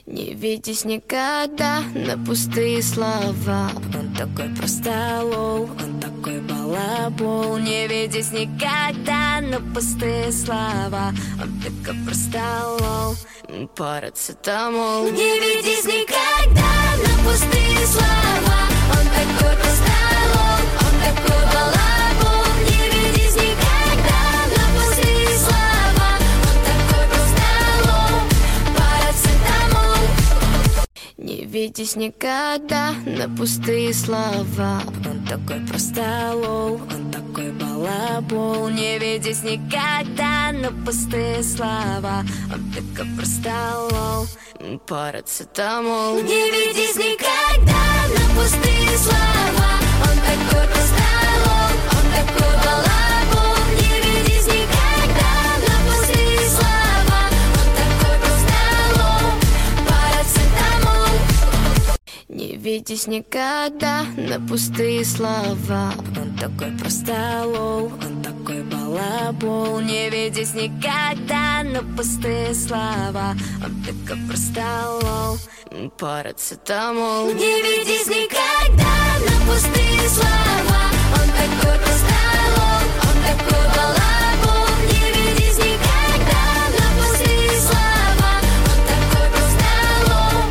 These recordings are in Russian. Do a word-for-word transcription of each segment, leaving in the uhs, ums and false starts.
Не ведись никогда на пустые слова. Он такой простолол, он такой балабол. Не ведись никогда на пустые слова. Он такой простолол, парацетамол. Не ведись никогда на пустые слова. Он такой простолол, он такой балабол. Не ведись никогда на пустые слова. Он такой простолол, парацетамол. Не ведись никогда на пустые слова. Он такой простолол, он такой балабол. Не ведись никогда на пустые слова. Он такой простолол, парацетамол. Не ведись никогда на пустые слова. Он такой простолол, он такой балабол. Не ведись никогда на пустые слова. Он такой простолол, парацетамол. Не ведись никогда на пустые слова. Он такой простолол, он такой балабол. Не ведись никогда на пустые слова. Он такой простолол, парацетамол. Не ведись никогда на пустые слова. Он такой простолол, он такой балабол. Не ведись никогда на пустые слова. Он такой простолол,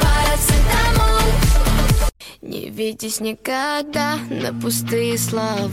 парацетамол. Не ведись никогда на пустые слова.